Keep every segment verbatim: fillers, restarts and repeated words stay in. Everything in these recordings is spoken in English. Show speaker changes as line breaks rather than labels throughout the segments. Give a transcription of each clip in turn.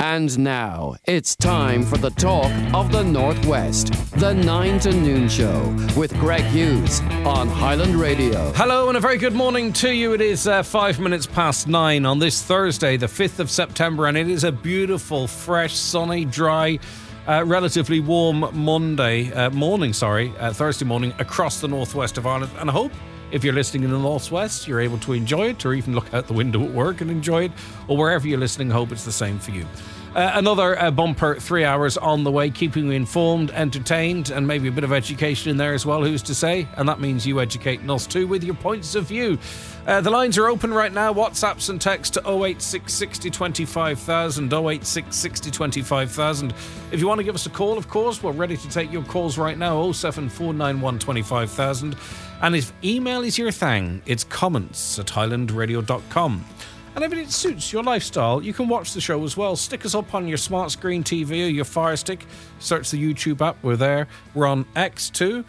And now, it's time for the talk of the Northwest. The nine to noon show with Greg Hughes on Highland Radio.
Hello and a very good morning to you. It is uh, five minutes past nine on this Thursday, the fifth of September, and it is a beautiful, fresh, sunny, dry, uh, relatively warm Monday uh, morning, sorry, uh, Thursday morning across the northwest of Ireland. And I hope if you're listening in the northwest, you're able to enjoy it, or even look out the window at work and enjoy it, or wherever you're listening, I hope it's the same for you. Uh, another uh, bumper three hours on the way, keeping you informed, entertained, and maybe a bit of education in there as well, who's to say? And that means you educating us too with your points of view. Uh, the lines are open right now. WhatsApps and text to oh eight six six oh twenty-five thousand, oh eight six six oh twenty-five thousand. If you want to give us a call, of course, we're ready to take your calls right now, oh seven four nine one twenty-five thousand. And if email is your thing, it's comments at highland radio dot com. And if it suits your lifestyle, you can watch the show as well. Stick us up on your smart screen T V or your Fire Stick. Search the YouTube app. We're there. We're on X too.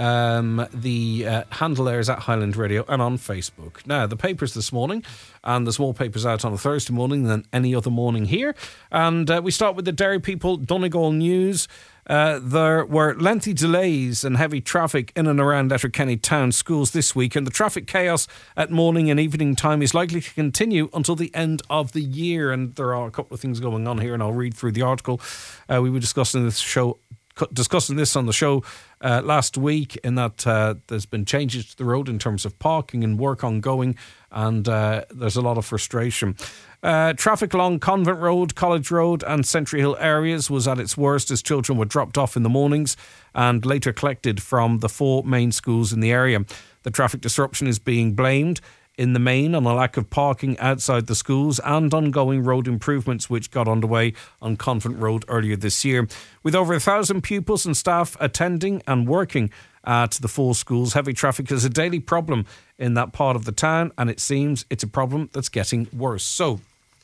Um, the uh, handle there is at Highland Radio, and on Facebook. Now, the papers this morning, and there's more papers out on a Thursday morning than any other morning here. And uh, we start with the Derry People Donegal News. Uh, there were lengthy delays and heavy traffic in and around Letterkenny town schools this week, and the traffic chaos at morning and evening time is likely to continue until the end of the year. And there are a couple of things going on here, and I'll read through the article. Uh, we were discussing this show discussing this on the show uh, last week, in that uh, there's been changes to the road in terms of parking and work ongoing, and uh, there's a lot of frustration. Uh, traffic along Convent Road, College Road and Century Hill areas was at its worst as children were dropped off in the mornings and later collected from the four main schools in the area. The traffic disruption is being blamed in the main on a lack of parking outside the schools and ongoing road improvements which got underway on Convent Road earlier this year. With over a thousand pupils and staff attending and working at the four schools, heavy traffic is a daily problem in that part of the town, and it seems it's a problem that's getting worse. So,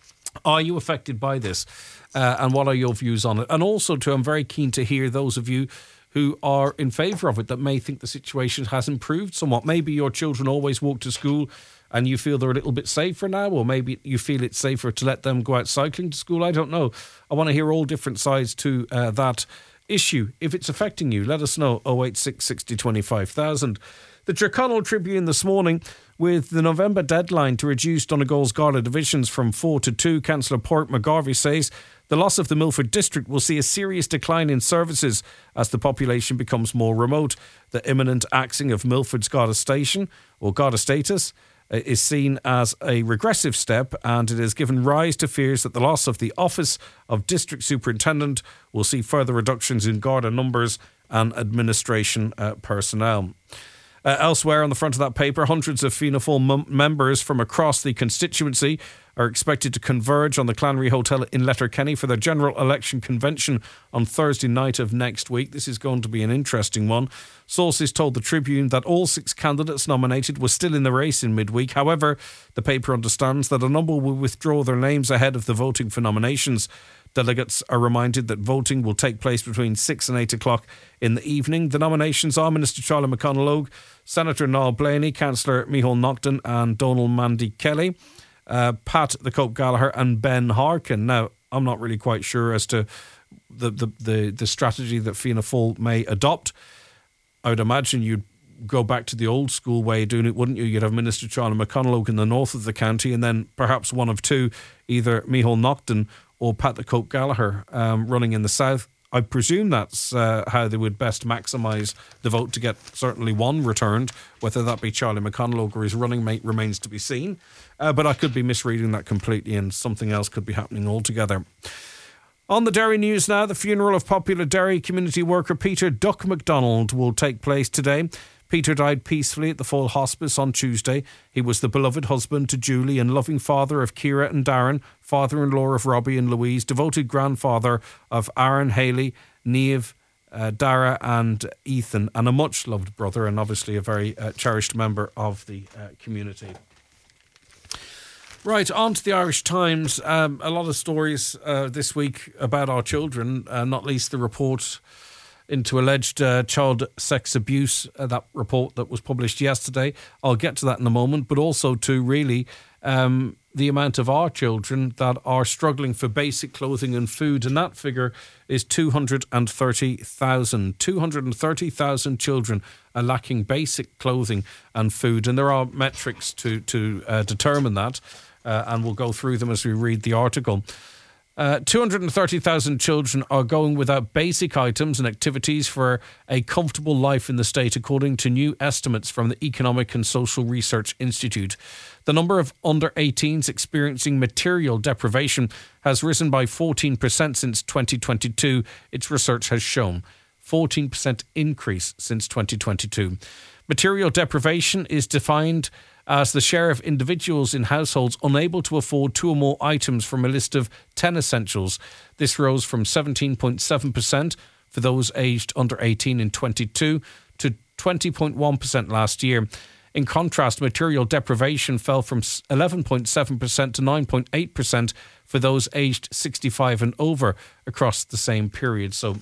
are you affected by this? Uh, and what are your views on it? And also, too, I'm very keen to hear those of you who are in favour of it, that may think the situation has improved somewhat. Maybe your children always walk to school and you feel they're a little bit safer now, or maybe you feel it's safer to let them go out cycling to school. I don't know. I want to hear all different sides to uh, that issue. If it's affecting you, let us know. oh eight six six oh twenty-five thousand. The Tyrconnell Tribune this morning, with the November deadline to reduce Donegal's Garda divisions from four to two, Councillor Port McGarvey says the loss of the Milford district will see a serious decline in services as the population becomes more remote. The imminent axing of Milford's Garda station, or Garda status, is seen as a regressive step, and it has given rise to fears that the loss of the office of District Superintendent will see further reductions in Garda numbers and administration uh, personnel. Uh, elsewhere on the front of that paper, hundreds of Fianna Fáil m- members from across the constituency are expected to converge on the Clanry Hotel in Letterkenny for their general election convention on Thursday night of next week. This is going to be an interesting one. Sources told the Tribune that all six candidates nominated were still in the race in midweek. However, the paper understands that a number will withdraw their names ahead of the voting for nominations. Delegates are reminded that voting will take place between six and eight o'clock in the evening. The nominations are Minister Charlie McConalogue, Senator Niall Blaney, Councillor Micheál Nocton and Donal Mandy Kelly, uh, Pat the Cope Gallagher and Ben Harkin. Now, I'm not really quite sure as to the, the, the, the strategy that Fianna Fáil may adopt. I would imagine you'd go back to the old school way of doing it, wouldn't you? You'd have Minister Charlie McConalogue in the north of the county, and then perhaps one of two, either Micheál Nocton or Pat the Cope Gallagher, um, running in the south. I presume that's uh, how they would best maximise the vote to get certainly one returned. Whether that be Charlie McConalogue or his running mate remains to be seen. Uh, but I could be misreading that completely, and something else could be happening altogether. On the Derry news now, the funeral of popular Derry community worker Peter Duck MacDonald will take place today. Peter died peacefully at the Fall Hospice on Tuesday. He was the beloved husband to Julie and loving father of Ciara and Darren, father-in-law of Robbie and Louise, devoted grandfather of Aaron, Haley, Niamh, uh, Dara and Ethan, and a much-loved brother, and obviously a very uh, cherished member of the uh, community. Right, on to the Irish Times. Um, a lot of stories uh, this week about our children, uh, not least the report into alleged uh, child sex abuse, uh, that report that was published yesterday. I'll get to that in a moment, but also to really um, the amount of our children that are struggling for basic clothing and food, and that figure is two hundred thirty thousand. two hundred thirty thousand children are lacking basic clothing and food, and there are metrics to, to uh, determine that, uh, and we'll go through them as we read the article. Uh, two hundred thirty thousand children are going without basic items and activities for a comfortable life in the state, according to new estimates from the Economic and Social Research Institute. The number of under eighteens experiencing material deprivation has risen by fourteen percent since twenty twenty-two, its research has shown. fourteen percent increase since twenty twenty-two. Material deprivation is defined as the share of individuals in households unable to afford two or more items from a list of ten essentials. This rose from seventeen point seven percent for those aged under eighteen in twenty-two to twenty point one percent last year. In contrast, material deprivation fell from eleven point seven percent to nine point eight percent for those aged sixty-five and over across the same period. So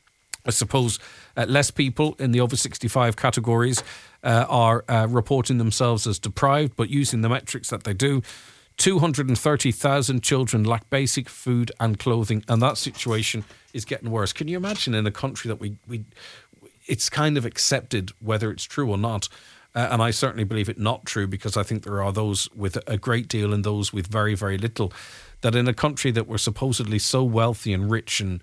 I suppose uh, less people in the over sixty-five categories uh, are uh, reporting themselves as deprived, but using the metrics that they do, two hundred thirty thousand children lack basic food and clothing, and that situation is getting worse. Can you imagine in a country that we, we it's kind of accepted whether it's true or not? Uh, and I certainly believe it not true, because I think there are those with a great deal and those with very, very little, that in a country that we're supposedly so wealthy and rich and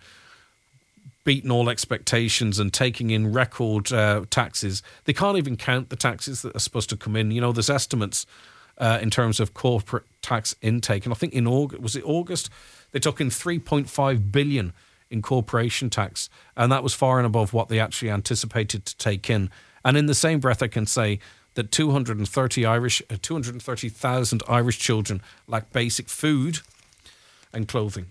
beating all expectations and taking in record uh, taxes, they can't even count the taxes that are supposed to come in. You know, there's estimates uh, in terms of corporate tax intake. And I think in August, was it August? They took in three point five billion in corporation tax. And that was far and above what they actually anticipated to take in. And in the same breath, I can say that two hundred thirty Irish, uh, two hundred thirty thousand Irish children lack basic food and clothing.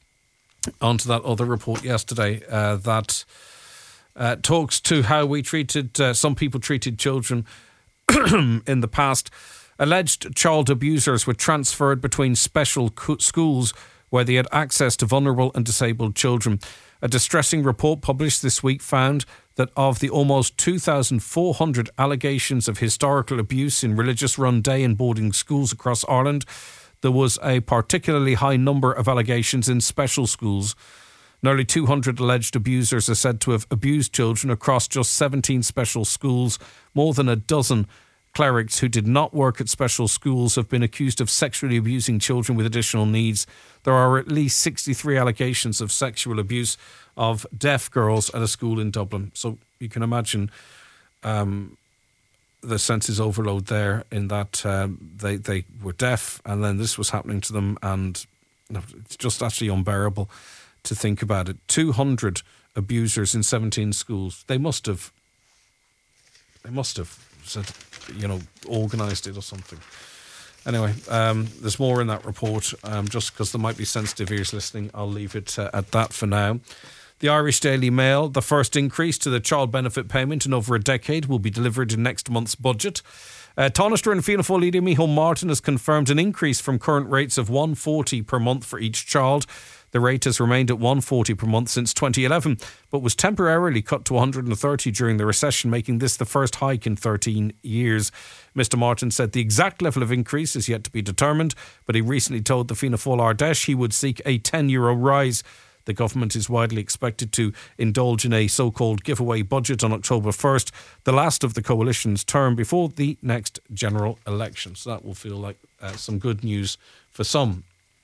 On to that other report yesterday uh, that uh, talks to how we treated, uh, some people treated children in the past. Alleged child abusers were transferred between special co- schools where they had access to vulnerable and disabled children. A distressing report published this week found that of the almost two thousand four hundred allegations of historical abuse in religious-run day and boarding schools across Ireland, there was a particularly high number of allegations in special schools. Nearly two hundred alleged abusers are said to have abused children across just seventeen special schools. More than a dozen clerics who did not work at special schools have been accused of sexually abusing children with additional needs. There are at least sixty-three allegations of sexual abuse of deaf girls at a school in Dublin. So you can imagine um, the senses overload there, in that um, they, they were deaf and then this was happening to them, and it's just actually unbearable to think about it. two hundred abusers in seventeen schools. They must have, they must have said, you know, organised it or something. Anyway, um, there's more in that report. Um, just because there might be sensitive ears listening, I'll leave it uh, at that for now. The Irish Daily Mail: the first increase to the child benefit payment in over a decade will be delivered in next month's budget. Uh, Tánaiste and Fianna Fáil leader Micheál Martin has confirmed an increase from current rates of one hundred forty per month for each child. The rate has remained at one hundred forty per month since twenty eleven, but was temporarily cut to one hundred thirty during the recession, making this the first hike in thirteen years. Mister Martin said the exact level of increase is yet to be determined, but he recently told the Fianna Fáil Ardèche he would seek a ten euro rise. The government is widely expected to indulge in a so-called giveaway budget on October first, the last of the coalition's term before the next general election. So that will feel like uh, some good news for some.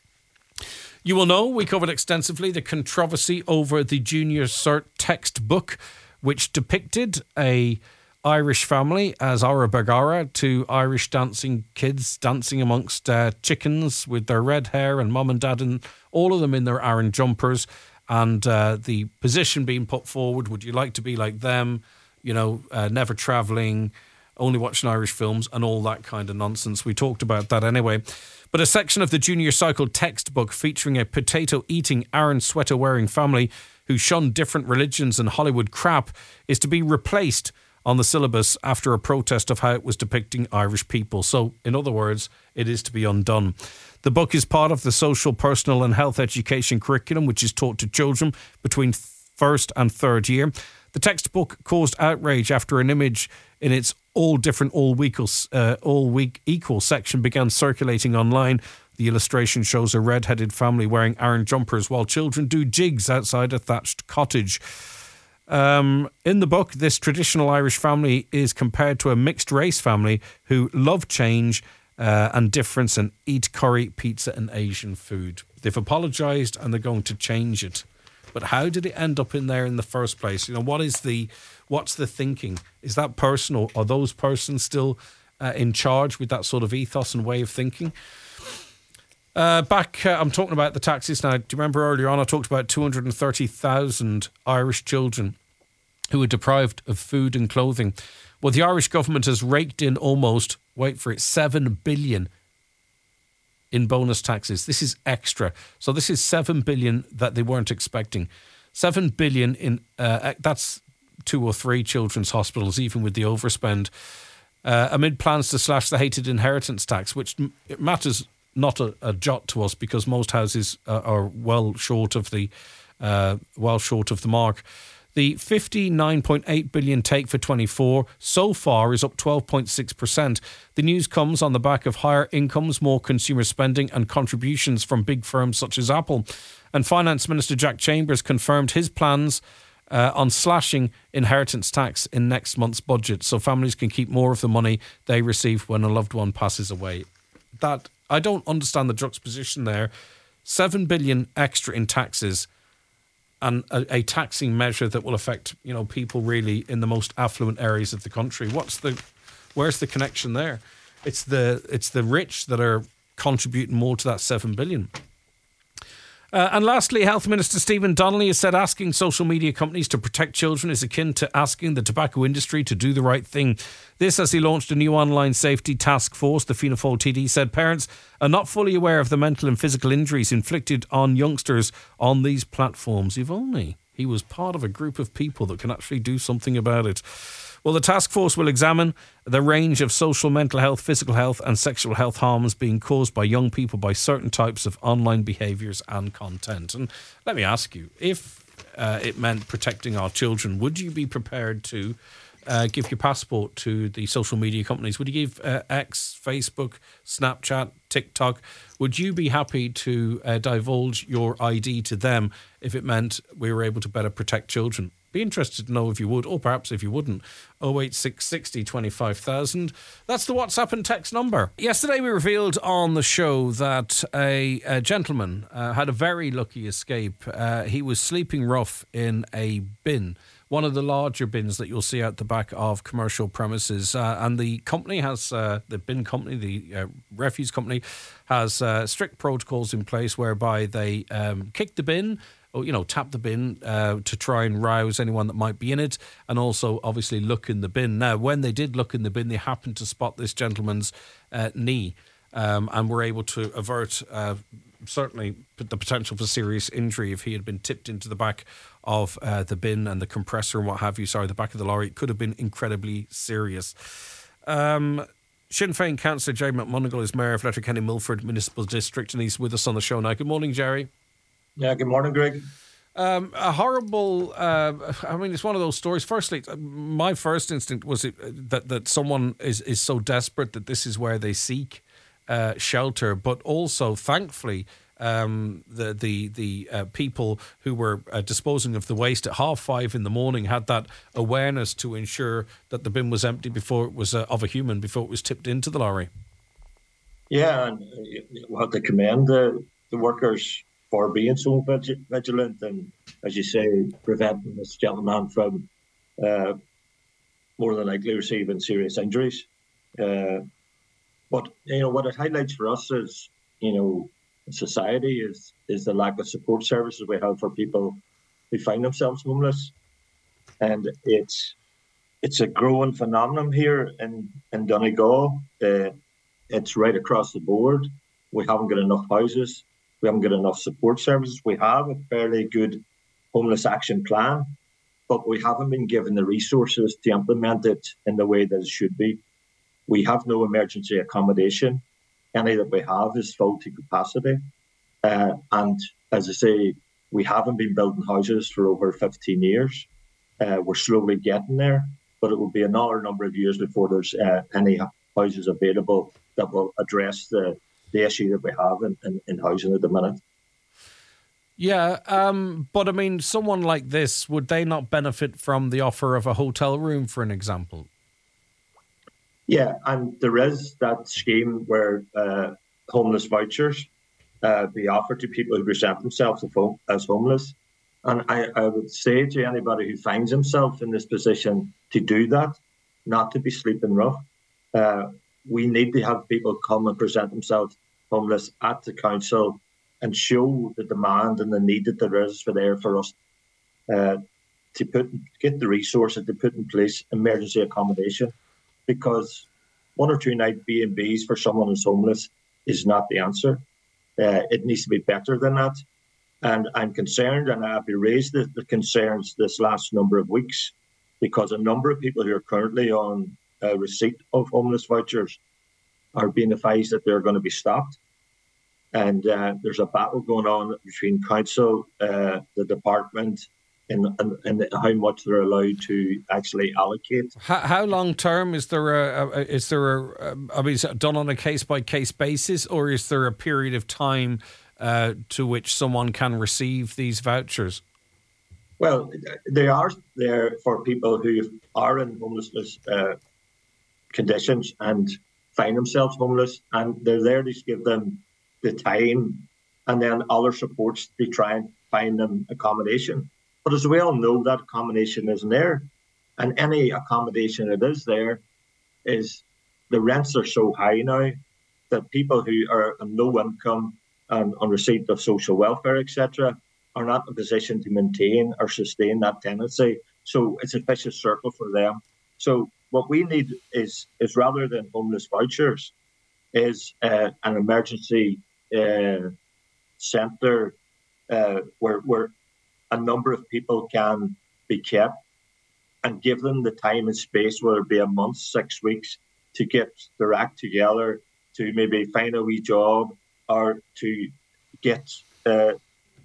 You will know we covered extensively the controversy over the Junior Cert textbook, which depicted a Irish family as Ara Bagara, two Irish dancing kids dancing amongst uh, chickens with their red hair, and mum and dad, and all of them in their Aran jumpers, and uh, the position being put forward: would you like to be like them? You know, uh, never travelling, only watching Irish films, and all that kind of nonsense. We talked about that anyway. But a section of the Junior Cycle textbook featuring a potato-eating, Aran sweater-wearing family who shunned different religions and Hollywood crap is to be replaced on the syllabus after a protest of how it was depicting Irish people. So, in other words, it is to be undone. The book is part of the social, personal and health education curriculum, which is taught to children between first and third year. The textbook caused outrage after an image in its all different, all equal, uh, all week equal section began circulating online. The illustration shows a red-headed family wearing orange jumpers while children do jigs outside a thatched cottage. Um, in the book, this traditional Irish family is compared to a mixed-race family who love change uh, and difference and eat curry, pizza and Asian food. They've apologised and they're going to change it. But how did it end up in there in the first place? You know, what is the, what's the thinking? Is that personal? Are those persons still uh, in charge with that sort of ethos and way of thinking? Uh, back, uh, I'm talking about the taxes now. Do you remember earlier on I talked about two hundred thirty thousand Irish children who are deprived of food and clothing? Well, the Irish government has raked in almost, wait for it, seven billion in bonus taxes. This is extra. So this is seven billion that they weren't expecting. seven billion in, uh, that's two or three children's hospitals, even with the overspend. Uh, amid plans to slash the hated inheritance tax, which m- it matters not a, a jot to us because most houses uh, are well short of the uh, well short of the mark. The fifty-nine point eight billion take for twenty-four so far is up twelve point six percent. The news comes on the back of higher incomes, more consumer spending and contributions from big firms such as Apple. And Finance Minister Jack Chambers confirmed his plans uh, on slashing inheritance tax in next month's budget so families can keep more of the money they receive when a loved one passes away. That I don't understand the juxtaposition there. Seven billion extra in taxes and a, a taxing measure that will affect, you know, people really in the most affluent areas of the country. What's the, where's the connection there? It's the it's the rich that are contributing more to that seven billion. Uh, and lastly, Health Minister Stephen Donnelly has said asking social media companies to protect children is akin to asking the tobacco industry to do the right thing. This as he launched a new online safety task force. The Fianna Fáil T D said parents are not fully aware of the mental and physical injuries inflicted on youngsters on these platforms. If only he was part of a group of people that can actually do something about it. Well, the task force will examine the range of social, mental health, physical health and sexual health harms being caused by young people by certain types of online behaviours and content. And let me ask you, if uh, it meant protecting our children, would you be prepared to uh, give your passport to the social media companies? Would you give uh, X, Facebook, Snapchat, TikTok? Would you be happy to uh, divulge your I D to them if it meant we were able to better protect children? Be interested to know if you would, or perhaps if you wouldn't. oh eight six sixty twenty-five thousand. That's the WhatsApp and text number. Yesterday we revealed on the show that a, a gentleman uh, had a very lucky escape. Uh, he was sleeping rough in a bin, one of the larger bins that you'll see out the back of commercial premises. Uh, and the company has, uh, the bin company, the uh, refuse company, has uh, strict protocols in place whereby they um, kick the bin, or, you know, tap the bin uh, to try and rouse anyone that might be in it, and also obviously look in the bin. Now, when they did look in the bin, they happened to spot this gentleman's uh, knee um, and were able to avert uh, certainly the potential for serious injury if he had been tipped into the back of uh, the bin and the compressor and what have you, sorry, the back of the lorry. It could have been incredibly serious. Um, Sinn Féin councillor Jerry McMonagle is Mayor of Letterkenny Milford Municipal District, and he's with us on the show now. Good morning, Jerry.
Yeah, good morning, Greg.
Um, a horrible, uh, I mean, it's one of those stories. Firstly, my first instinct was it, that, that someone is, is so desperate that this is where they seek uh, shelter. But also, thankfully, um, the the, the uh, people who were uh, disposing of the waste at half five in the morning had that awareness to ensure that the bin was empty before it was uh, of a human, before it was tipped into the lorry.
Yeah, and we have to commend the, the workers for being so vigilant and, as you say, preventing this gentleman from uh, more than likely receiving serious injuries. Uh, but, you know, what it highlights for us is, you know, society is, is the lack of support services we have for people who find themselves homeless. And it's it's a growing phenomenon here in, in Donegal. Uh, it's right across the board. We haven't got enough houses. We haven't got enough support services. We have a fairly good homeless action plan, but we haven't been given the resources to implement it in the way that it should be. We have no emergency accommodation. Any that we have is full to capacity. Uh, and as I say, we haven't been building houses for over fifteen years. Uh, we're slowly getting there, but it will be another number of years before there's uh, any houses available that will address the, the issue that we have in, in, in housing at the minute.
Yeah, um, but I mean, someone like this, would they not benefit from the offer of a hotel room, for an example?
Yeah, and there is that scheme where uh, homeless vouchers uh, be offered to people who present themselves as homeless. And I, I would say to anybody who finds himself in this position to do that, not to be sleeping rough. Uh, we need to have people come and present themselves homeless at the council and show the demand and the need that there is for there for us uh, to put get the resources to put in place emergency accommodation, because one or two night B and Bs for someone who's homeless is not the answer. Uh, it needs to be better than that. And I'm concerned, and I've raised the, the concerns this last number of weeks, because a number of people who are currently on uh, receipt of homeless vouchers are being advised that they're going to be stopped. And uh, there's a battle going on between council, uh, the department, and, and, and how much they're allowed to actually allocate.
How, how long term is there? A, a is there a? I mean, is it done on a case by case basis, or is there a period of time uh, to which someone can receive these vouchers?
Well, they are there for people who are in homelessness uh, conditions and find themselves homeless, and they're there to give them the time and then other supports to try and find them accommodation. But as we all know, that accommodation isn't there. And any accommodation that is there is the rents are so high now that people who are on low income and on receipt of social welfare, et cetera, are not in a position to maintain or sustain that tenancy. So it's a vicious circle for them. So what we need is, is rather than homeless vouchers, is uh, an emergency uh, centre uh, where, where a number of people can be kept and give them the time and space, whether it be a month, six weeks, to get their act together, to maybe find a wee job or to get uh,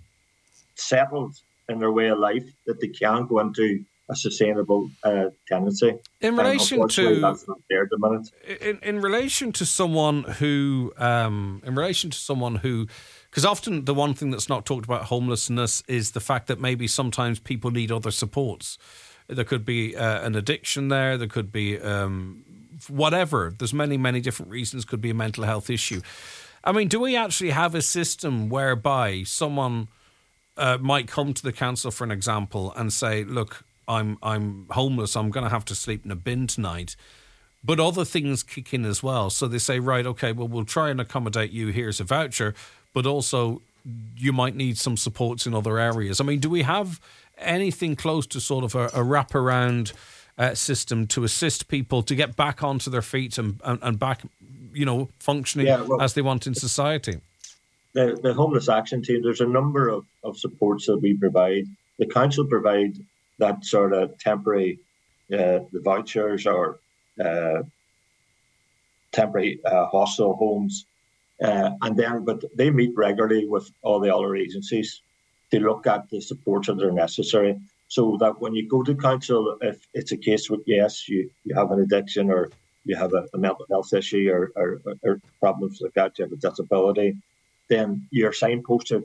settled in their way of life, that they can go into a sustainable uh, tenancy.
In relation
um,
to
that's not there at the minute.
In, in relation to someone who, um, in relation to someone who, because often the one thing that's not talked about homelessness is the fact that maybe sometimes people need other supports. There could be uh, an addiction there. There could be um, whatever. There's many, many different reasons. Could be a mental health issue. I mean, do we actually have a system whereby someone uh, might come to the council, for an example, and say, look, I'm I'm homeless, I'm going to have to sleep in a bin tonight, but other things kick in as well. So they say, right, okay, well, we'll try and accommodate you. Here's a voucher, but also you might need some supports in other areas. I mean, do we have anything close to sort of a, a wraparound uh, system to assist people to get back onto their feet and, and, and back, you know, functioning yeah, well, as they want in society?
The, the Homeless Action Team, there's a number of, of supports that we provide. The council provide that sort of temporary, uh, the vouchers or uh, temporary uh, hostel homes. Uh, and then, but they meet regularly with all the other agencies to look at the supports that are necessary. So that when you go to council, if it's a case with, yes, you, you have an addiction or you have a, a mental health issue or, or, or problems like that, you have a disability, then you're signposted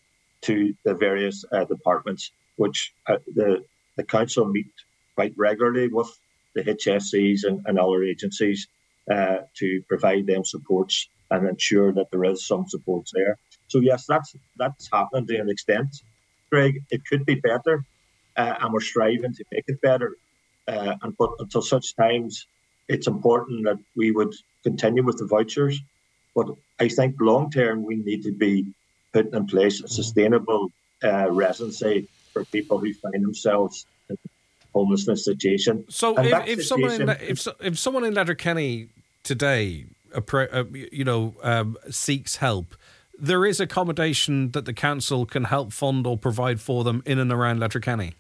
to the various uh, departments, which uh, the The council meet quite regularly with the H S Cs and, and other agencies uh, to provide them supports and ensure that there is some supports there. So yes, that's that's happening to an extent, Greg. It could be better, uh, and we're striving to make it better. Uh, and but until such times, it's important that we would continue with the vouchers. But I think long term, we need to be putting in place a sustainable uh, residency for people who find themselves in a homelessness situation.
So if, if situation, someone in if if someone in Letterkenny today, uh, you know, um, seeks help, there is accommodation that the council can help fund or provide for them in and around Letterkenny.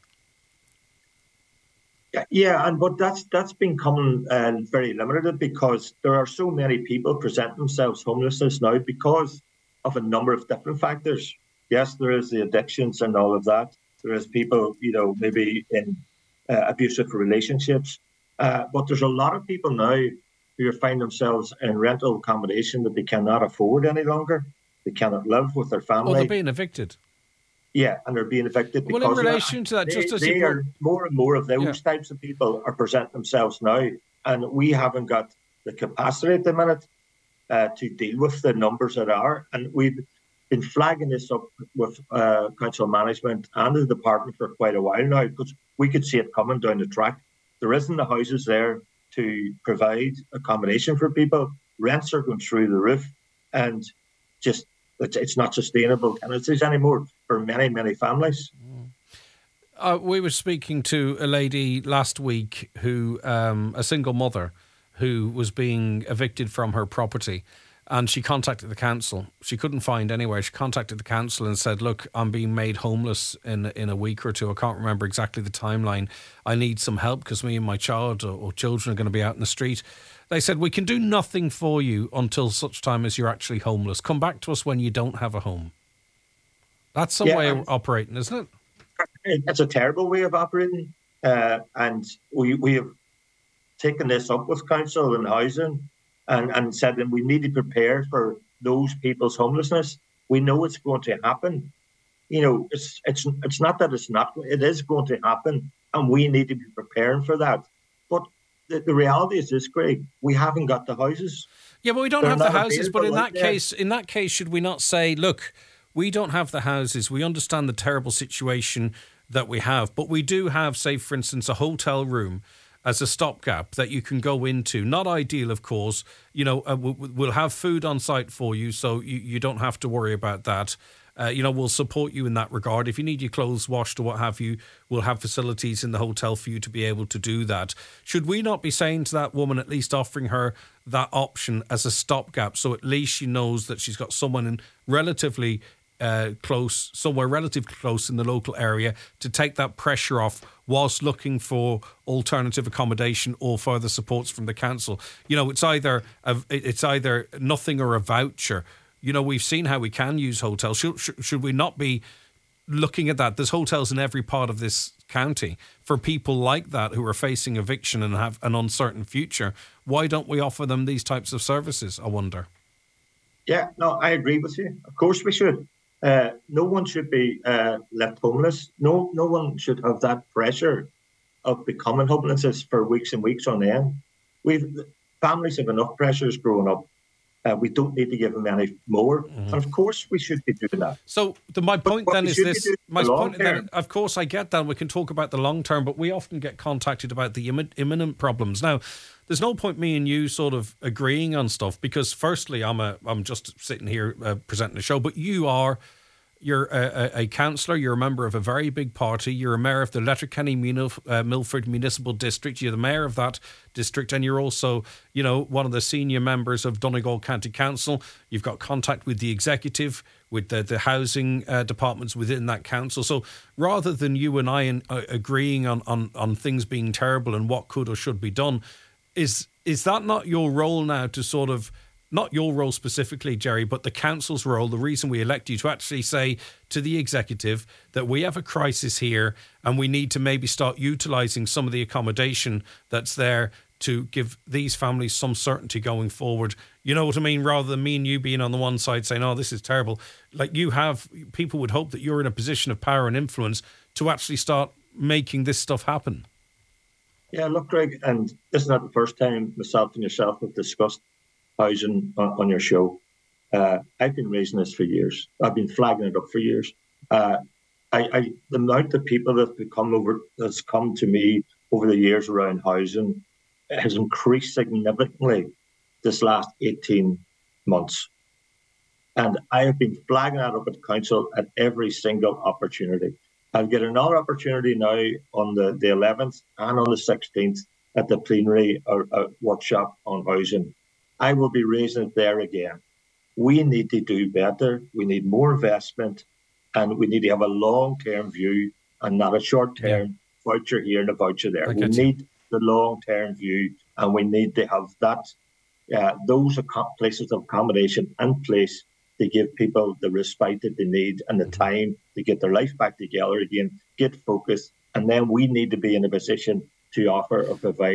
Yeah, and but that's that's been coming uh, very limited because there are so many people presenting themselves homelessness now because of a number of different factors. Yes, there is the addictions and all of that. There is people, you know, maybe in uh, abusive relationships. Uh, but there's a lot of people now who find themselves in rental accommodation that they cannot afford any longer. They cannot live with their family.
Or they're being evicted.
Yeah, and they're being evicted
Well,
because
in relation
of that.
to that,
They,
just as
they
you brought,
are more and more of those
Yeah.
types of people are presenting themselves now, and we haven't got the capacity at the minute uh, to deal with the numbers that are. And we've been flagging this up with uh, council management and the department for quite a while now, because we could see it coming down the track. There isn't the houses there to provide accommodation for people. Rents are going through the roof, and just it's, it's not sustainable tenancies anymore for many, many families.
Uh, we were speaking to a lady last week who, um, a single mother, who was being evicted from her property, and she contacted the council. She couldn't find anywhere. She contacted the council and said, look, I'm being made homeless in in a week or two. I can't remember exactly the timeline. I need some help because me and my child or, or children are going to be out in the street. They said, we can do nothing for you until such time as you're actually homeless. Come back to us when you don't have a home. That's some
Yeah,
way
and-
of operating, isn't it?
It's a terrible way of operating, uh, and we we have taken this up with council and housing, and and said that we need to prepare for those people's homelessness. We know it's going to happen. You know, it's it's it's not that it's not. It is going to happen, and we need to be preparing for that. But the, the reality is this, Craig. We haven't got the houses.
Yeah, but we don't
They're
have the
not
houses. But in
available
that
out there.
case, in that case, should we not say, look, we don't have the houses. We understand the terrible situation that we have, but we do have, say, for instance, a hotel room as a stopgap that you can go into. Not ideal, of course. You know, uh, we'll, we'll have food on site for you, so you, you don't have to worry about that. Uh, you know, we'll support you in that regard. If you need your clothes washed or what have you, we'll have facilities in the hotel for you to be able to do that. Should we not be saying to that woman, at least offering her that option as a stopgap, so at least she knows that she's got someone in relatively uh, close, somewhere relatively close in the local area to take that pressure off whilst looking for alternative accommodation or further supports from the council? You know, it's either a, it's either nothing or a voucher. You know, we've seen how we can use hotels. Should, should, should we not be looking at that? There's hotels in every part of this county for people like that who are facing eviction and have an uncertain future. Why don't we offer them these types of services, I wonder?
Yeah, no, I agree with you. Of course we should. Uh, no one should be uh, left homeless. No, no one should have that pressure of becoming homeless for weeks and weeks on end. We've families have enough pressures growing up. Uh, we don't need to give them any more. Mm-hmm. And of course, we should be doing that.
So the, my point
but,
then
but
is this. My
the
point then, of course, I get that. We can talk about the long term, but we often get contacted about the Im- imminent problems. Now, there's no point me and you sort of agreeing on stuff because, firstly, I'm a I'm just sitting here uh, presenting a show, but you are. You're a, a, a councillor, you're a member of a very big party, you're a mayor of the Letterkenny Munif- uh, Milford Municipal District, you're the mayor of that district, and you're also, you know, one of the senior members of Donegal County Council. You've got contact with the executive, with the, the housing uh, departments within that council. So rather than you and I in, uh, agreeing on, on, on things being terrible and what could or should be done, is is that not your role now to sort of, not your role specifically, Jerry, but the council's role, the reason we elect you, to actually say to the executive that we have a crisis here and we need to maybe start utilising some of the accommodation that's there to give these families some certainty going forward? You know what I mean? Rather than me and you being on the one side saying, oh, this is terrible. Like you have, people would hope that you're in a position of power and influence to actually start making this stuff happen.
Yeah, look, Greg, and this is not the first time myself and yourself have discussed housing on, on your show. Uh, I've been raising this for years. I've been flagging it up for years. Uh, I, I, the amount of people that have come over, that's come to me over the years around housing has increased significantly this last eighteen months. And I have been flagging that up at council at every single opportunity. I'll get another opportunity now on the, the eleventh and on the sixteenth at the plenary or, or workshop on housing. I will be raising it there again. We need to do better. We need more investment, and we need to have a long-term view and not a short-term yeah. voucher here and a voucher there. We need you. the long-term view, and we need to have that uh, those places of accommodation in place to give people the respite that they need and the mm-hmm. time to get their life back together again, get focused, and then we need to be in a position to offer or provide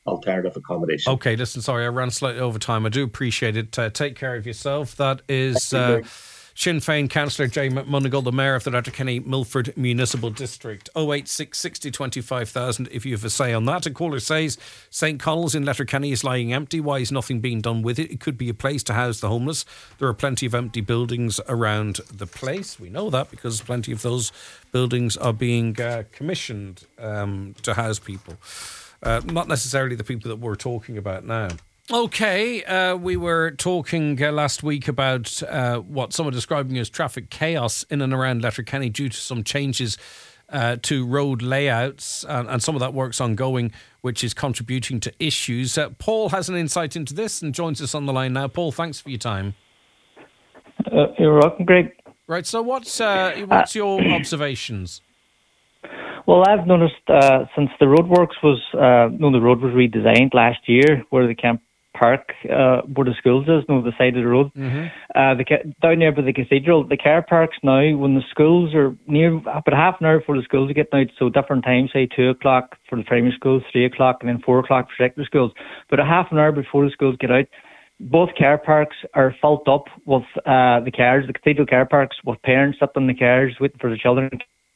alternative accommodation.
Okay, listen, sorry, I ran slightly over time. I do appreciate it. Uh, take care of yourself. That is uh, Sinn Féin Councillor Jay McMonagle, the Mayor of the Letterkenny Milford Municipal District. oh eight six, sixty, twenty-five thousand if you have a say on that. A caller says Saint Connell's in Letterkenny is lying empty. Why is nothing being done with it? It could be a place to house the homeless. There are plenty of empty buildings around the place. We know that because plenty of those buildings are being uh, commissioned um, to house people. Uh, not necessarily the people that we're talking about now. Okay, uh, we were talking uh, last week about uh, what some are describing as traffic chaos in and around Letterkenny due to some changes uh, to road layouts, and, and some of that work's ongoing, which is contributing to issues. Uh, Paul has an insight into this and joins us on the line now. Paul, thanks for your time.
Uh, you're welcome, Greg.
Right, so what's uh, what's your observations?
Well, I've noticed uh, since the roadworks was, uh, no, the road was redesigned last year, where the Camp Park, uh, where the schools is, no, the side of the road,
Mm-hmm.
uh, the down there by the cathedral, the car parks now, when the schools are near, about half an hour before the schools are getting out, so different times, say two o'clock for the primary schools, three o'clock, and then four o'clock for secondary schools. But a half an hour before the schools get out, both car parks are filled up with uh, the cars, the cathedral car parks, with parents up in the cars waiting for the children.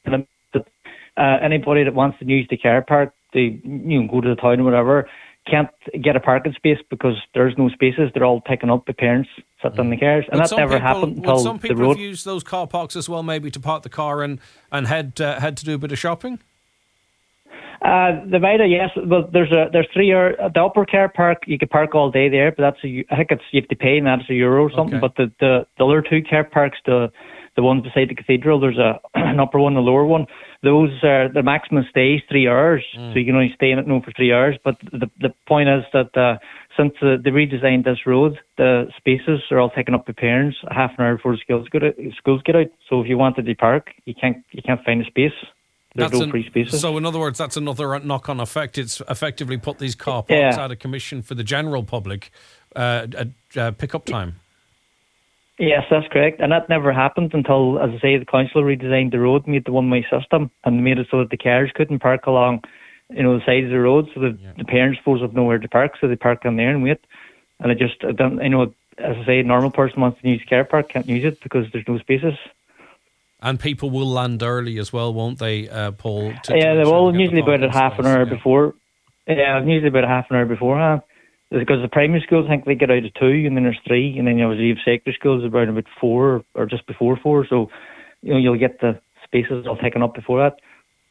Uh, anybody that wants to use the car park, they you know go to the town or whatever, can't get a parking space because there's no spaces. They're all taken up by parents sitting in the cars, and
Would
that never
people,
happened until
would some people
the road.
have used those car parks as well, maybe to park the car and and head uh, head to do a bit of shopping?
Uh, the Vida, yes. Well, there's a there's three or the upper car park. You can park all day there, but that's a I think it's you have to pay, and that's a euro or something.
Okay.
But the, the the other two car parks, the the ones beside the cathedral, there's a an upper one, a lower one. Those are the maximum stay is three hours,
Mm.
so you can only stay in it no for three hours. But the the point is that uh, since uh, they redesigned this road, the spaces are all taken up by parents a half an hour before the schools get out. Schools get out. So if you wanted to park, you can't you can't find a space. There's
That's
no
an-
free spaces.
So, in other words, that's another knock-on effect. It's effectively put these car parks
Yeah.
out of commission for the general public uh, at uh, pick-up time.
Yes, that's correct. And that never happened until, as I say, the council redesigned the road, made the one-way system, and made it so that the cars couldn't park along, you know, the sides of the road. So the,
Yeah.
the parents, suppose, have nowhere to park, so they park on there and wait. And it just, I don't, you know, as I say, a normal person wants to use the car park, can't use it because there's no spaces.
And people will land early as well, won't they, uh, Paul? to- to
yeah,
make
they
sure
will
they get
usually
the
about a
parking
half an
space,
hour
yeah.
before. Yeah, usually about a half an hour beforehand. Because the primary schools, I think they get out at two, and then there's three, and then you obviously have secondary schools about about four or just before four. So, you know, you'll get the spaces all taken up before that.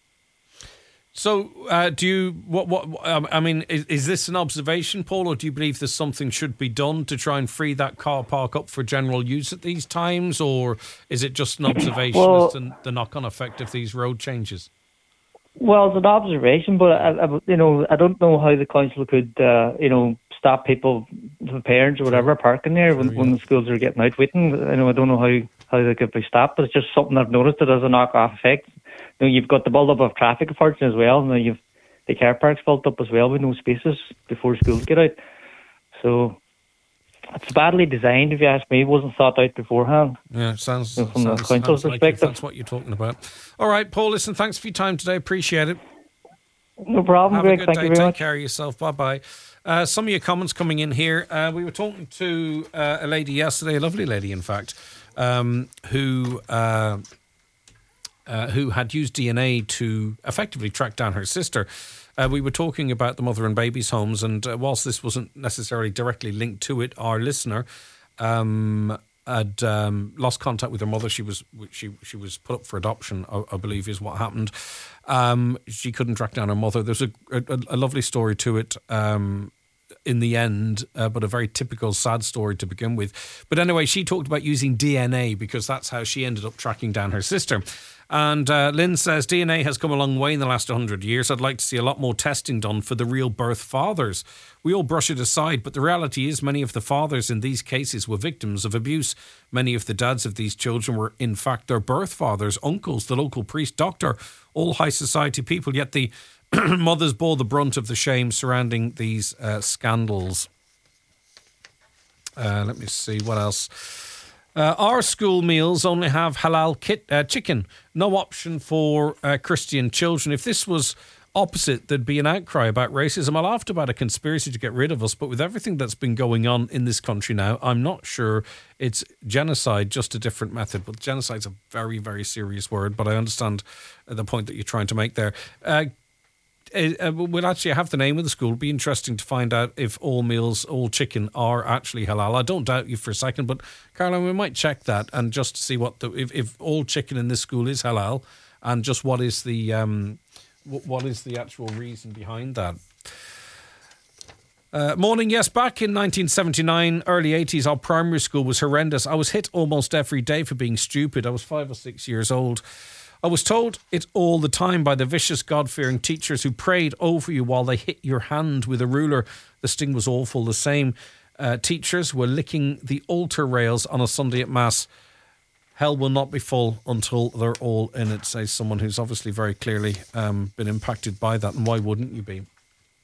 So, uh, do you? What? What? Um, I mean, is, is this an observation, Paul, or do you believe there's something should be done to try and free that car park up for general use at these times, or is it just an observation
Well-
as to the knock-on effect of these road changes?
Well, it's an observation, but I, I, you know, I don't know how the council could, uh, you know, stop people, the parents or whatever, parking there when,
Sure,
when
yeah.
the schools are getting out waiting. You know, I don't know how, how they could be stopped, but it's just something I've noticed that has a knock-off effect. You know, you've got the build-up of traffic, unfortunately, as well. Now you've the car parks built up as well with no spaces before schools get out. So it's badly designed, if you ask me. It wasn't thought out beforehand.
Yeah, sounds,
You know, from the
sounds,
council's
sounds like
perspective.
that's what you're talking about. All right, Paul, listen, thanks for your time today. Appreciate it.
No problem,
Have
Greg.
a good
Thank
day.
you very
Take
much.
care of yourself. Bye-bye. Uh, some of your comments coming in here. Uh, we were talking to uh, a lady yesterday, a lovely lady, in fact, um, who... Uh, Uh, who had used D N A to effectively track down her sister. Uh, we were talking about the mother and babies homes, and uh, whilst this wasn't necessarily directly linked to it, our listener um, had um, lost contact with her mother. She was she she was put up for adoption, I, I believe, is what happened. Um, she couldn't track down her mother. There's a, a, a lovely story to it. Um, in the end, uh, but a very typical sad story to begin with. But anyway, she talked about using D N A because that's how she ended up tracking down her sister. And uh, Lynn says, D N A has come a long way in the last one hundred years. I'd like to see a lot more testing done for the real birth fathers. We all brush it aside, but the reality is many of the fathers in these cases were victims of abuse. Many of the dads of these children were in fact their birth fathers, uncles, the local priest, doctor, all high society people, yet the mothers bore the brunt of the shame surrounding these uh, scandals. Uh, let me see what else. Uh, our school meals only have halal kit, uh, chicken, no option for uh, Christian children. If this was opposite, there'd be an outcry about racism. I laughed about a conspiracy to get rid of us, but with everything that's been going on in this country now, I'm not sure it's genocide, just a different method. But genocide's a very, very serious word, but I understand the point that you're trying to make there. Uh, uh, we'll actually have the name of the school. It'll be interesting to find out if all meals, all chicken are actually halal. I don't doubt you for a second, but Caroline, we might check that and just see what the, if, if all chicken in this school is halal, and just what is the... Um, What is the actual reason behind that? Uh, morning, yes. Back in nineteen seventy-nine, early eighties, our primary school was horrendous. I was hit almost every day for being stupid. I was five or six years old. I was told it all the time by the vicious, God-fearing teachers who prayed over you while they hit your hand with a ruler. The sting was awful. The same uh, teachers were licking the altar rails on a Sunday at Mass. Hell will not be full until they're all in it, says someone who's obviously very clearly um, been impacted by that. And why wouldn't you be?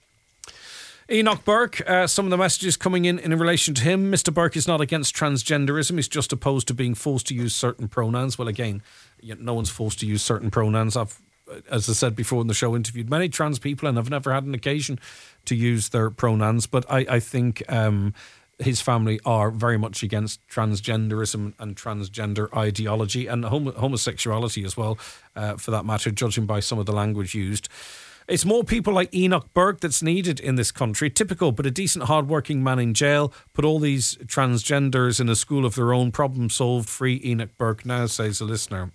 Enoch Burke, uh, some of the messages coming in in relation to him. Mister Burke is not against transgenderism. He's just opposed to being forced to use certain pronouns. Well, again, no one's forced to use certain pronouns. I've, as I said before in the show, interviewed many trans people and I've never had an occasion to use their pronouns. But I, I think... Um, his family are very much against transgenderism and transgender ideology and homo- homosexuality as well, uh, for that matter, judging by some of the language used. It's more people like Enoch Burke that's needed in this country. Typical, but a decent, hard-working man in jail. Put all these transgenders in a school of their own. Problem solved. Free Enoch Burke now, says a listener.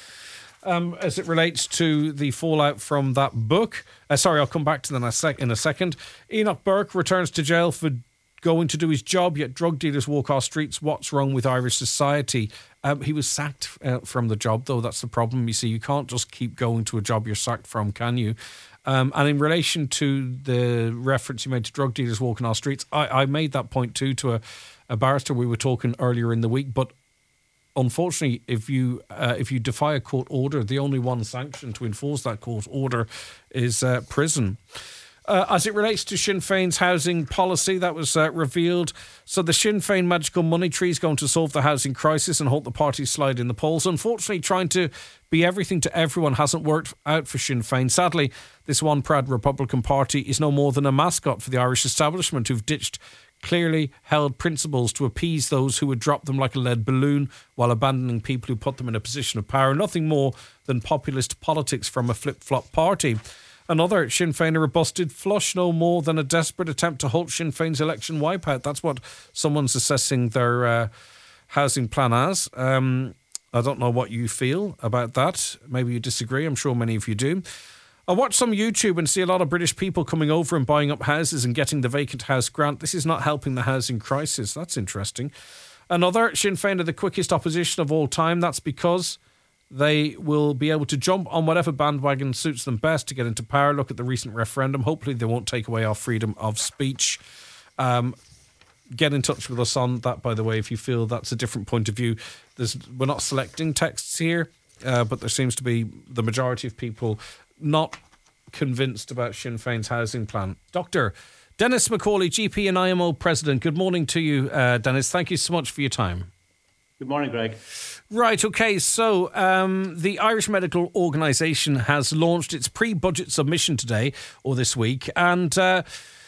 Um, as it relates to the fallout from that book, uh, sorry, I'll come back to that in a, sec- in a second. Enoch Burke returns to jail for going to do his job, yet drug dealers walk our streets. What's wrong with Irish society? Um, he was sacked uh, from the job, though. That's the problem. You see, you can't just keep going to a job you're sacked from, can you? Um, and in relation to the reference you made to drug dealers walking our streets, I, I made that point too to a, a barrister we were talking earlier in the week. But unfortunately, if you uh, if you defy a court order, the only one sanction to enforce that court order is uh, prison. Uh, as it relates to Sinn Féin's housing policy, that was uh, revealed. So the Sinn Féin magical money tree is going to solve the housing crisis and halt the party slide in the polls. Unfortunately, trying to be everything to everyone hasn't worked out for Sinn Féin. Sadly, this one proud Republican Party is no more than a mascot for the Irish establishment, who've ditched clearly held principles to appease those who would drop them like a lead balloon while abandoning people who put them in a position of power. Nothing more than populist politics from a flip-flop party. Another Sinn Féiner busted flush, no more than a desperate attempt to halt Sinn Féin's election wipeout. That's what someone's assessing their uh, housing plan as. Um, I don't know what you feel about that. Maybe you disagree. I'm sure many of you do. I watch some YouTube and see a lot of British people coming over and buying up houses and getting the vacant house grant. This is not helping the housing crisis. That's interesting. Another, Sinn Féin are the quickest opposition of all time. That's because they will be able to jump on whatever bandwagon suits them best to get into power. Look at the recent referendum. Hopefully they won't take away our freedom of speech. Um, get in touch with us on that, by the way, if you feel that's a different point of view. There's, we're not selecting texts here, uh, but there seems to be the majority of people not convinced about Sinn Féin's housing plan. Doctor Dennis McCauley, G P and I M O President. Good morning to you, uh, Dennis. Thank you so much for your time.
Good morning, Greg.
Right, okay, so um, the Irish Medical Organisation has launched its pre-budget submission today, or this week, and uh,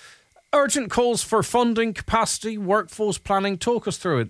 urgent calls for funding, capacity, workforce planning. Talk us through it.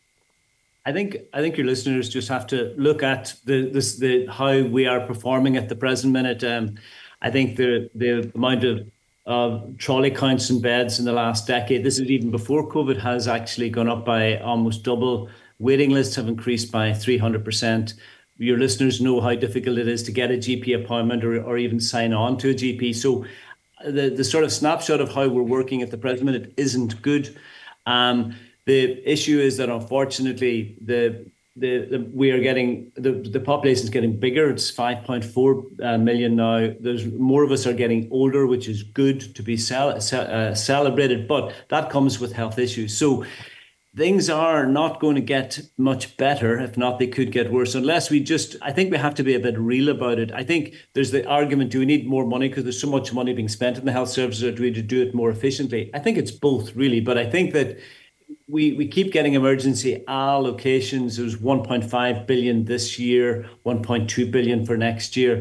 I think I think your listeners just have to look at the this, the how we are performing at the present minute. Um, I think the the amount of uh, trolley counts and beds in the last decade, this is even before COVID, has actually gone up by almost double. Waiting lists have increased by three hundred percent. Your listeners know how difficult it is to get a G P appointment or, or even sign on to a G P. So the, the sort of snapshot of how we're working at the present minute isn't good. Um, the issue is that, unfortunately, the the, the we are getting, the, the population is getting bigger. It's five point four uh, million now. There's more of us are getting older, which is good to be cel- ce- uh, celebrated, but that comes with health issues. So things are not going to get much better. If not, they could get worse unless we just, I think we have to be a bit real about it. I think there's the argument, do we need more money because there's so much money being spent in the health services, or do we need to do it more efficiently? I think it's both, really. But I think that we, we keep getting emergency allocations. There's one point five billion this year, one point two billion for next year.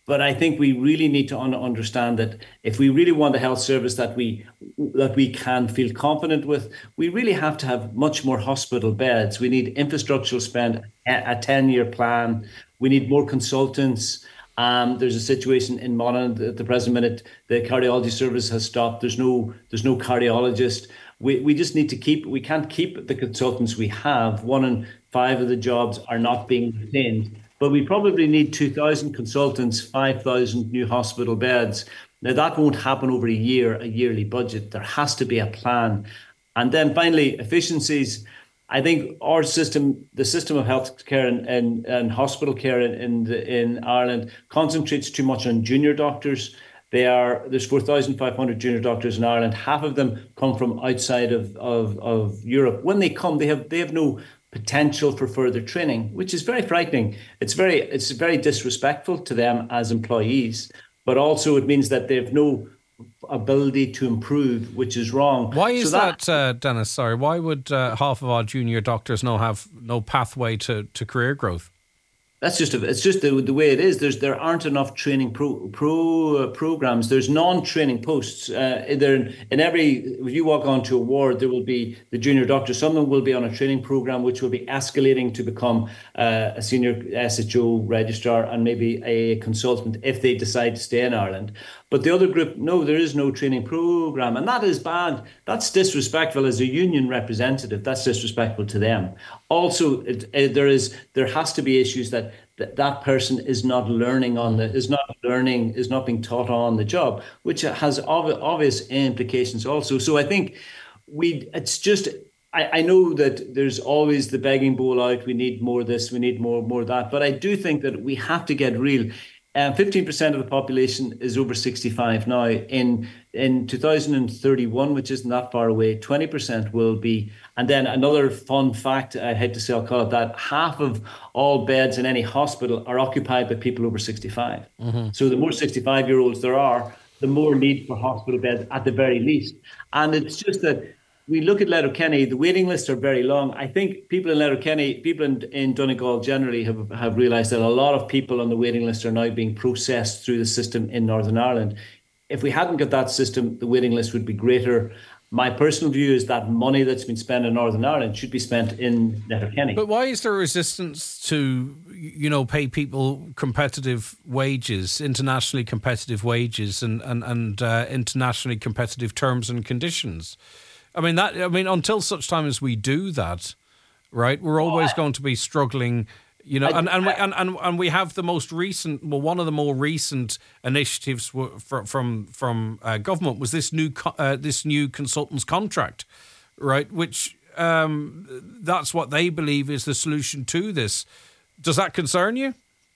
But I think we really need to un- understand that if we really want a health service that we that we can feel confident with, we really have to have much more hospital beds. We need infrastructural spend, a ten-year plan. We need more consultants. Um, there's a situation in Monaghan at the present minute. The cardiology service has stopped. There's no there's no cardiologist. We we just need to keep. We can't keep the consultants we have. One in five of the jobs are not being retained. But we probably need two thousand consultants, five thousand new hospital beds. Now, that won't happen over a year, a yearly budget. There has to be a plan. And then finally, efficiencies. I think our system, the system of healthcare and, and, and hospital care in, in, the, in Ireland concentrates too much on junior doctors. They are, there's four thousand five hundred junior doctors in Ireland. Half of them come from outside of, of, of Europe. When they come, they have they have no potential for further training, which is very frightening. It's very it's very disrespectful to them as employees, but also it means that they have no ability to improve, which is wrong.
Why is
so that,
that, uh, Dennis? Sorry, why would uh, half of our junior doctors no have no pathway to, to career growth?
That's just a, it's just the, the way it is. There's there aren't enough training pro, pro uh, programs. There's non-training posts. Uh, there in every if you walk onto a ward, there will be the junior doctor. Some of them will be on a training program, which will be escalating to become uh, a senior S H O registrar and maybe a consultant if they decide to stay in Ireland. But the other group, no, there is no training program, and that is bad. That's disrespectful as a union representative. That's disrespectful to them. Also, it, it, there is there has to be issues that, that that person is not learning on the is not learning is not being taught on the job, which has ob- obvious implications also. So I think we it's just. I, I know that there's always the begging bowl out. We need more this. We need more more that. But I do think that we have to get real. Um, fifteen percent of the population is over sixty-five now. In in two thousand thirty-one, which isn't that far away, twenty percent will be. And then another fun fact, I hate to say, I'll call it that, half of all beds in any hospital are occupied by people over sixty-five. Mm-hmm. So the more sixty-five-year-olds there are, the more need for hospital beds at the very least. And it's just that we look at Letterkenny, the waiting lists are very long. I think people in Letterkenny, people in, in Donegal generally have, have realised that a lot of people on the waiting list are now being processed through the system in Northern Ireland. If we hadn't got that system, the waiting list would be greater. My personal view is that money that's been spent in Northern Ireland should be spent in Letterkenny.
But why is there resistance to, you know, pay people competitive wages, internationally competitive wages and, and, and uh, internationally competitive terms and conditions? I mean, that. I mean, until such time as we do that, right, we're always going to be struggling, you know, and, and, we, and, and, and we have the most recent, well, one of the more recent initiatives from from, from uh, government was this new uh, this new consultants contract, right, which um, that's what they believe is the solution to this. Does that concern you?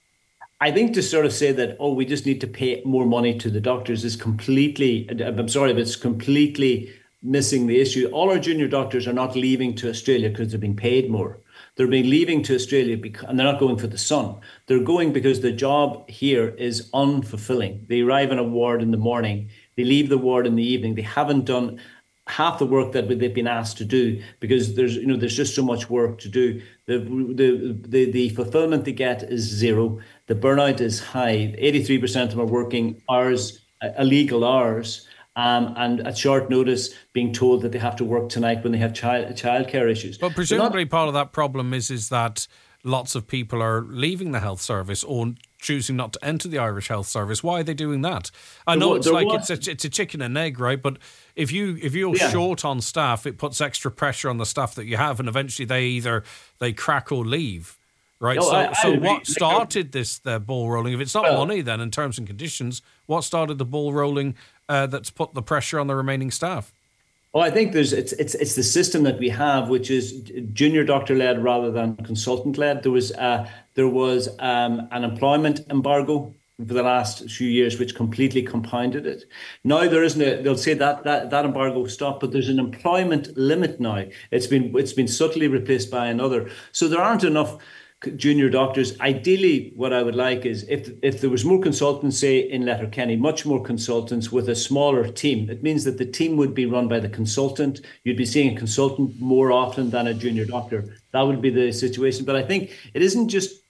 I think to sort of say that, oh, we just need to pay more money to the doctors is completely, I'm sorry, but it's completely missing the issue. All our junior doctors are not leaving to Australia because they're being paid more. They're being leaving to Australia because, and they're not going for the sun. They're going because the job here is unfulfilling. They arrive in a ward in the morning, they leave the ward in the evening. They haven't done half the work that they've been asked to do because there's you know there's just so much work to do. The the the, the fulfillment they get is zero. The burnout is high. eighty-three percent of them are working hours, illegal hours. Um, and at short notice being told that they have to work tonight when they have child childcare issues.
But presumably not, part of that problem is is that lots of people are leaving the health service or choosing not to enter the Irish Health Service. Why are they doing that? I know it's like was, it's a, it's a chicken and egg, right? But if you if you're yeah. short on staff, it puts extra pressure on the staff that you have, and eventually they either they crack or leave. Right. No, so, I, I so what started this the ball rolling? If it's not well, money, then in terms and conditions, what started the ball rolling uh, that's put the pressure on the remaining staff?
Well, I think there's it's it's it's the system that we have, which is junior doctor led rather than consultant led. There was uh, there was um, an employment embargo for the last few years, which completely compounded it. Now there isn't a, they'll say that that that embargo stopped, but there's an employment limit now. It's been it's been subtly replaced by another. So there aren't enough junior doctors. Ideally, what I would like is if if there was more consultants, say in Letterkenny, much more consultants with a smaller team. It means that the team would be run by the consultant. You'd be seeing a consultant more often than a junior doctor. That would be the situation. But I think it isn't just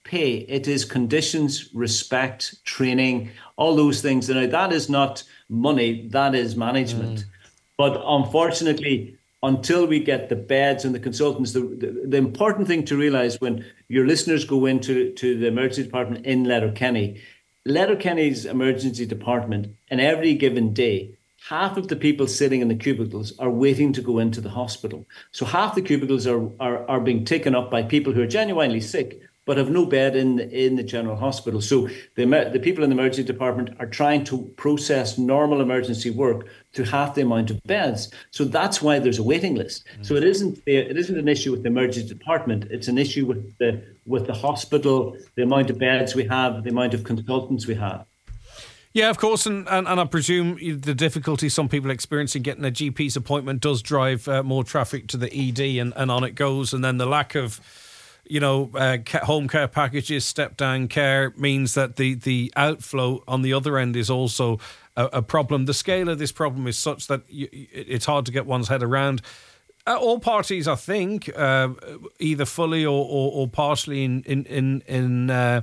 pay. It is conditions, respect, training, all those things. Now, that is not money, that is management. Mm. But unfortunately, until we get the beds and the consultants, the, the, the important thing to realise when your listeners go into to the emergency department in Letterkenny, Letterkenny's emergency department, in every given day, half of the people sitting in the cubicles are waiting to go into the hospital. So half the cubicles are, are, are being taken up by people who are genuinely sick, but have no bed in the, in the general hospital. So the, the people in the emergency department are trying to process normal emergency work to half the amount of beds. So that's why there's a waiting list. Mm. So it isn't it isn't an issue with the emergency department. It's an issue with the with the hospital, the amount of beds we have, the amount of consultants we have.
Yeah, of course, and, and, and I presume the difficulty some people are experiencing getting a G P's appointment does drive uh, more traffic to the E D, and, and on it goes, and then the lack of, you know, uh, home care packages, step-down care means that the, the outflow on the other end is also a, a problem. The scale of this problem is such that you, it's hard to get one's head around. Uh, all parties, I think, uh, either fully or, or, or partially in... in, in, in uh,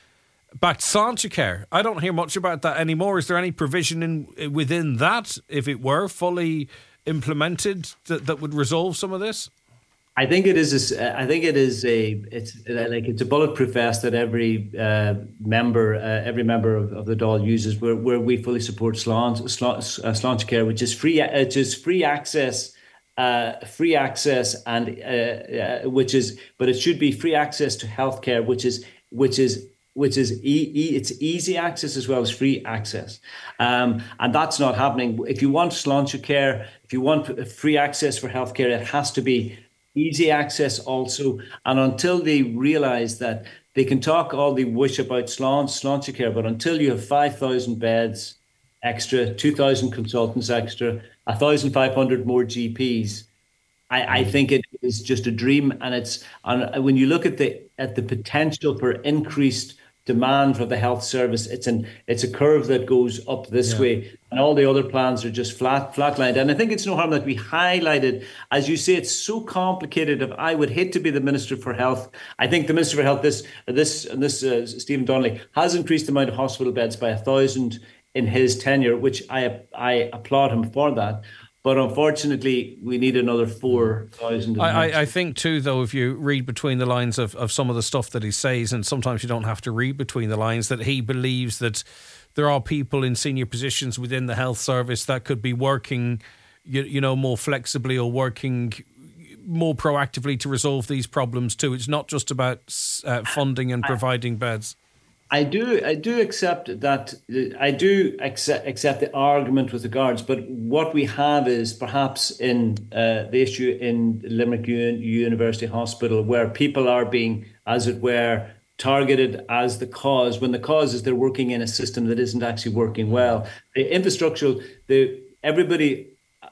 back to Sláintecare. I don't hear much about that anymore. Is there any provision in within that, if it were fully implemented, that, that would resolve some of this?
I think it is. A, I think it is a. It's like it's a bulletproof vest that every uh, member, uh, every member of, of the Dáil uses. Where where we fully support Sláintecare, which is free, which is free access. Uh, free access and uh, uh, which is, but it should be free access to healthcare, which is which is. which is e- e- it's easy access as well as free access. Um, and that's not happening. If you want Sláintecare, if you want free access for healthcare, it has to be easy access also. And until they realise that they can talk all they wish about Sláintecare, but until you have five thousand beds extra, two thousand consultants extra, one thousand five hundred more G Ps, I, I think it is just a dream. And it's and when you look at the at the potential for increased demand for the health service, it's an it's a curve that goes up this yeah. way, and all the other plans are just flat flatlined. And I think it's no harm that we highlighted, as you say, it's so complicated. If I would hate to be the Minister for Health, I think the Minister for Health, this this this uh, Stephen Donnelly, has increased the amount of hospital beds by a thousand in his tenure, which I I applaud him for that. But unfortunately, we need another four thousand.
I, I, I think too, though, if you read between the lines of, of some of the stuff that he says, and sometimes you don't have to read between the lines, that he believes that there are people in senior positions within the health service that could be working, you, you know, more flexibly or working more proactively to resolve these problems too. It's not just about uh, funding and providing beds.
I do, I do accept that. I do accept, accept the argument with the guards, but what we have is perhaps in uh, the issue in Limerick U- University Hospital, where people are being, as it were, targeted as the cause, when the cause is they're working in a system that isn't actually working well. The infrastructural, the everybody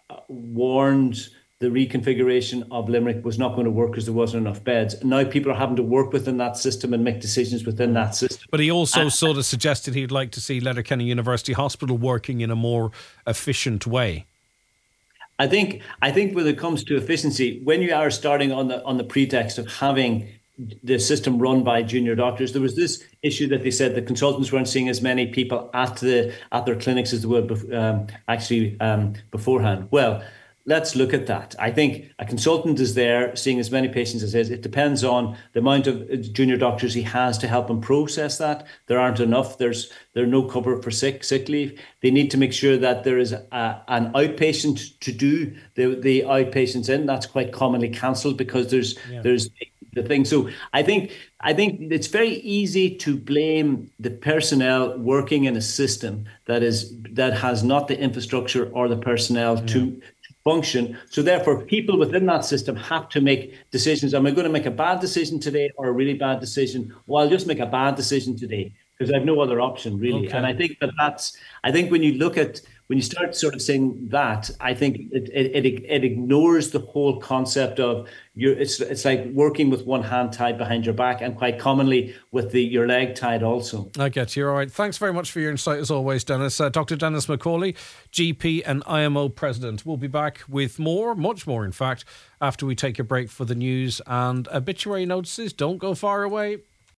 warned the reconfiguration of Limerick was not going to work because there wasn't enough beds. And now people are having to work within that system and make decisions within that system.
But he also and, sort of suggested he'd like to see Letterkenny University Hospital working in a more efficient way.
I think I think when it comes to efficiency, when you are starting on the on the pretext of having the system run by junior doctors, there was this issue that they said the consultants weren't seeing as many people at the at their clinics as they were um, actually um, beforehand. Well, let's look at that. I think a consultant is there seeing as many patients as is. It depends on the amount of junior doctors he has to help him process that. There aren't enough. There's there's no cover for sick sick leave. They need to make sure that there is a, an outpatient to do the the outpatients in. That's quite commonly cancelled because there's yeah. there's the thing. So I think I think it's very easy to blame the personnel working in a system that is that has not the infrastructure or the personnel yeah. to function. So therefore, people within that system have to make decisions. Am I going to make a bad decision today or a really bad decision? Well, I'll just make a bad decision today because I have no other option, really. Okay. And I think that that's, I think when you look at, when you start sort of saying that, I think it it, it, it ignores the whole concept of you. It's it's like working with one hand tied behind your back, and quite commonly with the your leg tied also.
I get you. All right. Thanks very much for your insight as always, Denis. Uh, Doctor Denis McCauley, G P and I M O President. We'll be back with more, much more in fact, after we take a break for the news and obituary notices. Don't go far away.